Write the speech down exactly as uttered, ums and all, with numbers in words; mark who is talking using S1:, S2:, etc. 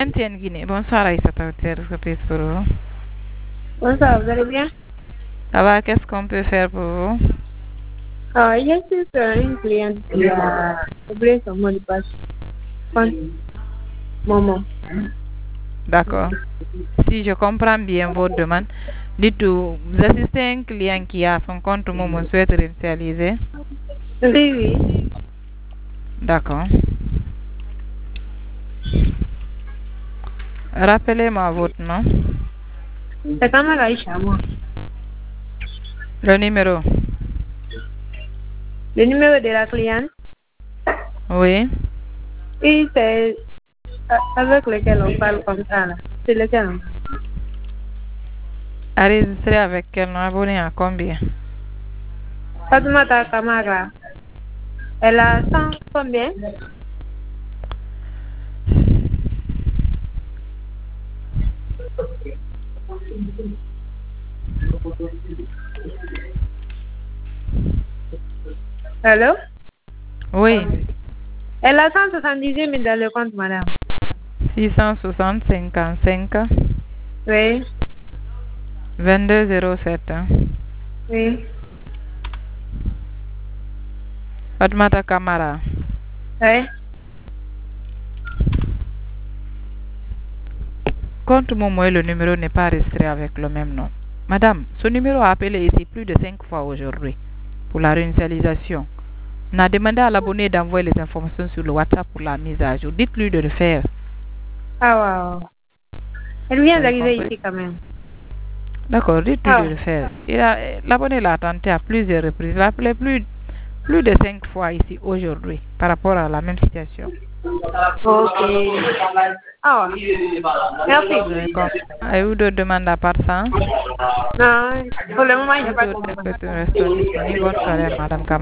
S1: Etienne Guinée, bonsoir Aïssata Outer, Pistoro.
S2: Bonsoir, vous allez bien?
S1: Ça va, qu'est-ce qu'on peut faire pour vous?
S2: Ah, je suis sur une cliente qui a oublié son mot de passe. Compte Momo.
S1: D'accord. Si je comprends bien votre demande, dites-vous, vous assistez à un client qui a son compte Momo souhaite réinitialiser?
S2: Oui, oui.
S1: D'accord. Rappelez-moi votre nom.
S2: C'est quand même Aïcha, moi.
S1: Le numéro.
S2: Le numéro de la cliente?
S1: Oui.
S2: Oui, c'est avec lequel on parle comme ça, là. C'est lequel on parle?
S1: Enregistré avec quel nom? Abonné à combien?
S2: Fatoumata Kamara. Elle a cent combien? Allô?
S1: Oui.
S2: Elle a cent soixante-dix-huit mille dans le compte, madame.
S1: six cent soixante cinquante-cinq
S2: Oui.
S1: vingt-deux zéro sept.
S2: Oui.
S1: Fatoumata Kamara.
S2: Oui.
S1: Compte Momo et le numéro n'est pas enregistré avec le même nom. Madame, ce numéro a appelé ici plus de cinq fois aujourd'hui pour la réinitialisation. On a demandé à l'abonné d'envoyer les informations sur le WhatsApp pour la mise à jour. Dites-lui de le faire.
S2: Ah, wow. Elle vient
S1: Vous avez
S2: d'arriver
S1: compris?
S2: ici quand même.
S1: D'accord, dites-lui
S2: Ah.
S1: de le faire. Il a- L'abonné l'a tenté à plusieurs reprises. Il a appelé plus, plus de cinq fois ici aujourd'hui par rapport à la même situation.
S2: Ok. Ah, merci.
S1: Vous avez compris? Avez-vous d'autres demandes à part ça?
S2: Non, pour le moment, il n'y a pas de
S1: Toutes
S2: demande.
S1: les questions restent disponibles. Bonne soirée, Madame Kamara.